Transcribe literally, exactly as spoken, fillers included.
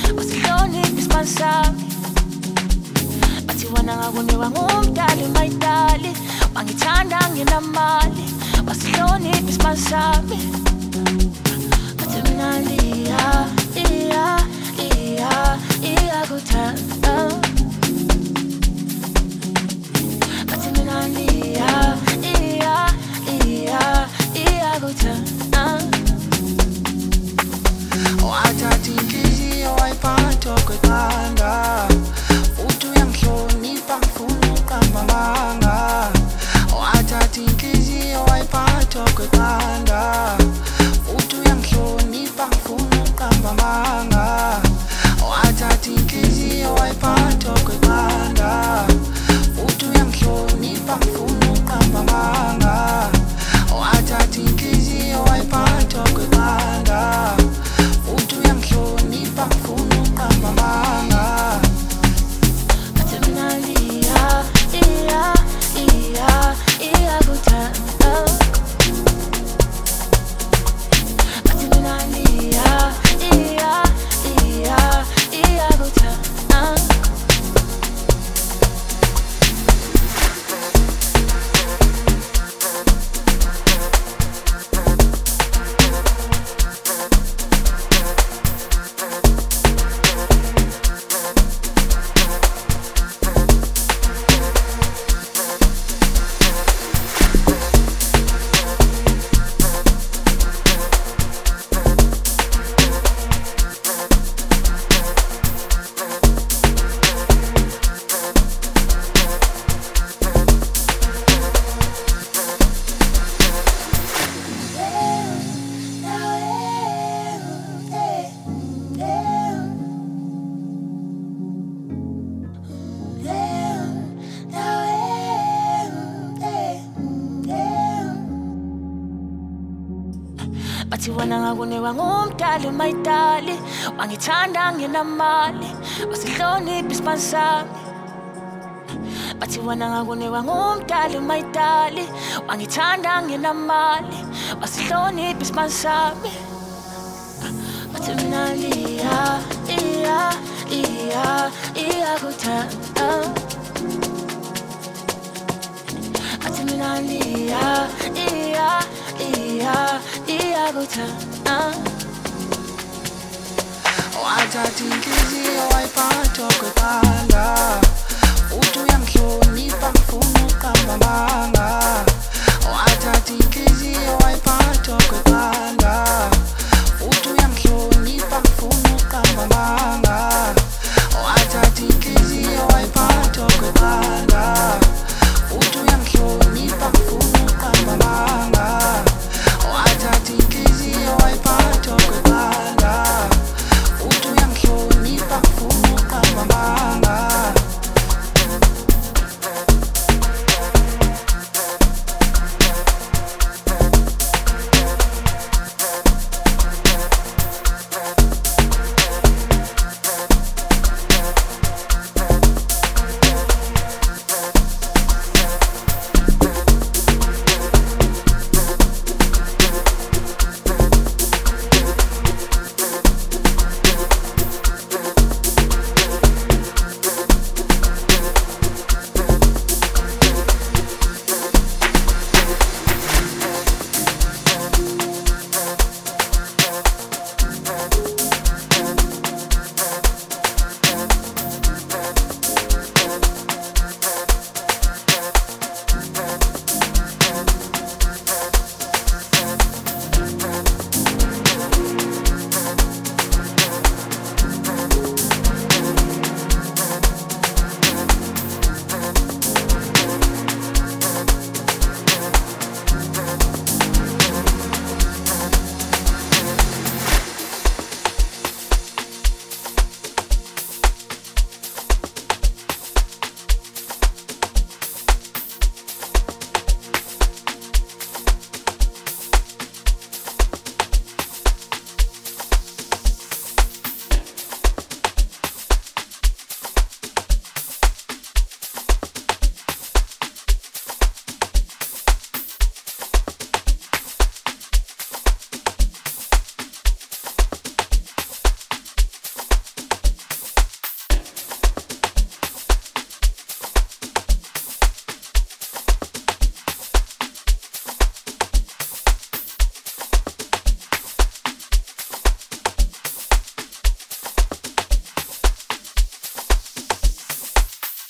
wasiloniphi isipanisami. Bathi wena ngakuniwa ngumdali mayidali, wangithanda nginamali, wasiloniphi isipanisami. Bathi mina liya, liya, liya, iyakuthanda. Bathi mina liya, liya, liya, iyakuthanda. Wathatha inhliziyo wayiphatha kweqanda, futhi uyangihlonipha ngifuna uqamba amanga. Wathatha inhliziyo wayiphatha kweqanda, futhi uyangihlonipha ngifuna uqamba amanga. Wathatha inhliziyo wayiphatha kweqanda, futhi uyangihlonipha ngifuna uqamba amanga. Wathatha inhliziyo wayiphatha kweqanda, futhi uyangihlonipha ngifuna uqamba amanga. Bathi mina liya, liya, liya, iyakuthanda. Bathi mina liya, liya, liya, iyakuthanda. Bathi wena ngakuniwa ngumdali mayidali, wangithanda nginamali, wasiloniphi isipanisami. Bathi wena ngakuniwa ngumdali mayidali, wangithanda nginamali, wasiloniphi isipanisami. Bathi mina liya, liya, liya, iyakuthanda. Bathi mina liya, liya, liya, iyakuthanda. Wathatha inhliziyo wayiphatha kweqanda.